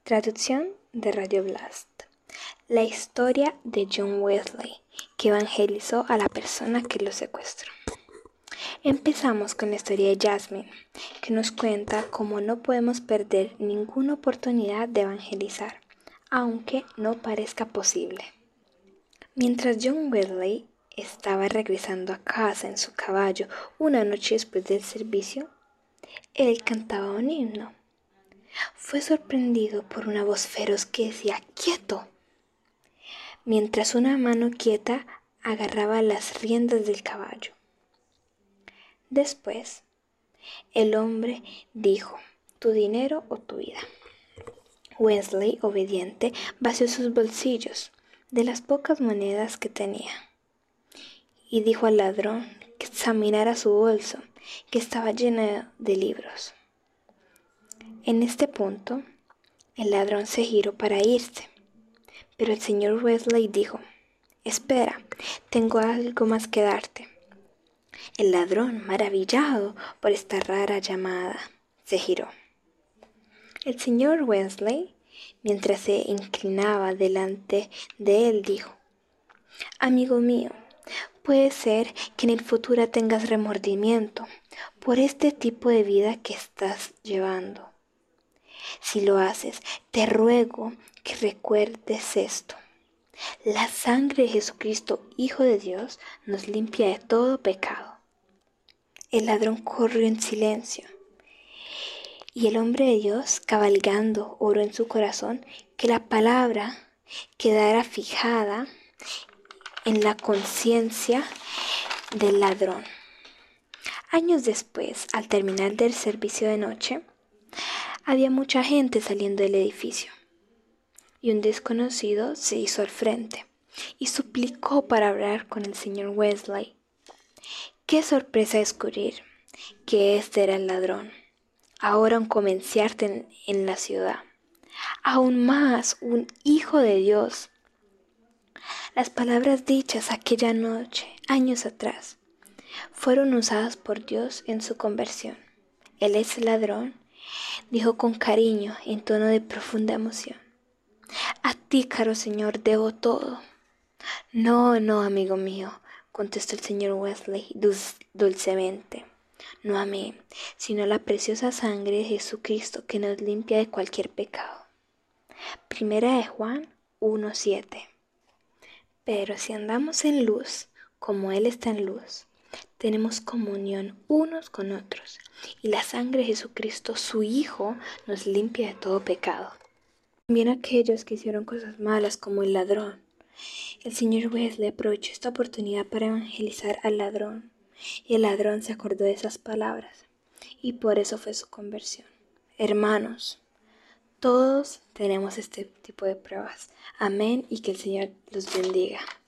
Traducción de Radio Blast. La historia de John Wesley, que evangelizó a la persona que lo secuestró. Empezamos con la historia de Jasmine, que nos cuenta cómo no podemos perder ninguna oportunidad de evangelizar, aunque no parezca posible. Mientras John Wesley estaba regresando a casa en su caballo una noche después del servicio, él cantaba un himno. Fue sorprendido por una voz feroz que decía «¡Quieto!», mientras una mano quieta agarraba las riendas del caballo. Después, el hombre dijo «Tu dinero o tu vida». Wesley, obediente, vació sus bolsillos de las pocas monedas que tenía y dijo al ladrón que examinara su bolso, que estaba lleno de libros. En este punto, el ladrón se giró para irse, pero el señor Wesley dijo: «Espera, tengo algo más que darte». El ladrón, maravillado por esta rara llamada, se giró. El señor Wesley, mientras se inclinaba delante de él, dijo: «Amigo mío, puede ser que en el futuro tengas remordimiento por este tipo de vida que estás llevando. Si lo haces, te ruego que recuerdes esto. La sangre de Jesucristo, Hijo de Dios, nos limpia de todo pecado». El ladrón corrió en silencio, y el hombre de Dios, cabalgando, oró en su corazón que la palabra quedara fijada en la conciencia del ladrón. Años después, al terminar del servicio de noche, había mucha gente saliendo del edificio, y un desconocido se hizo al frente y suplicó para hablar con el señor Wesley. Qué sorpresa descubrir que este era el ladrón, ahora un comerciante en la ciudad, aún más un hijo de Dios. Las palabras dichas aquella noche, años atrás, fueron usadas por Dios en su conversión. Él es el ladrón, dijo con cariño, en tono de profunda emoción. «A ti, caro Señor, debo todo». «No, no, amigo mío», contestó el señor Wesley dulcemente. «No a mí, sino a la preciosa sangre de Jesucristo que nos limpia de cualquier pecado». Primera de Juan 1:7. Pero si andamos en luz, como Él está en luz, tenemos comunión unos con otros, y la sangre de Jesucristo, su Hijo, nos limpia de todo pecado. También aquellos que hicieron cosas malas, como el ladrón. El señor Wesley aprovechó esta oportunidad para evangelizar al ladrón, y el ladrón se acordó de esas palabras, y por eso fue su conversión. Hermanos, todos tenemos este tipo de pruebas. Amén, y que el Señor los bendiga.